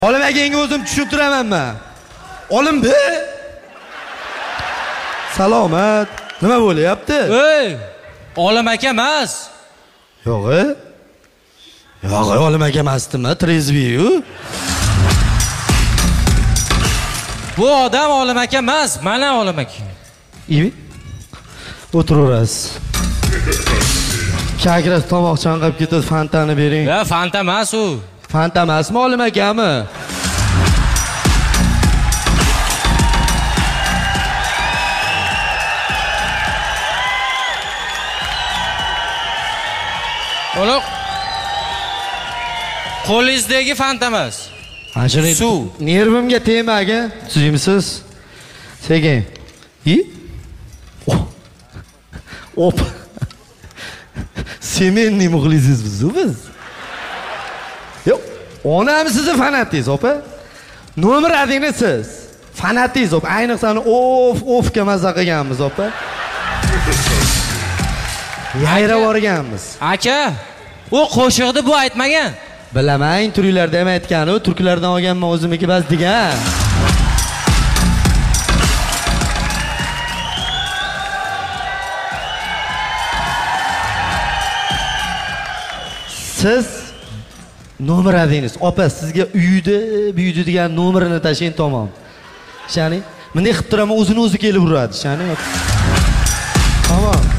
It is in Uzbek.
Olim akangga o'zim tushuntiramanmi? Olim be. Salomat. Nima bo'layapti? Ey, Olim aka emas. Yo'q-e? Yo'q, olim aka emasdimi? Trezviyu. Bu odam Olim aka emas, mana Olim aka. İyi. O'tiraverasiz. Chakras tomoq chanqab ketadi, fantani bering. Ya, fanta emas u. Fanta emasmi, olim akami? Oğlum, qo'lingizdagi fanta emas. Anchalik suv. Nervimga tegmaga, tushimsiz? Sekin. Op. Semenni muxlisisiz biz. Yo'q, onam sizni fanatingiz, opa. Nomer adingiz siz. Fanatingiz, opa. Ayniqsa ofga mazza qilganmiz, opa. Yayra borganmiz. Aka, u qo'shiqni bu aytmagan. Bilaman, turklarda ham aytgan-u, turklardan olganman o'zimniki bas degan. Siz nomer adingiz. Opa, sizga uydi degan nomerini tashing tamom. Shani, bunday qilib turaman, o'zini o'zi kelib uradi, shani. Tamam.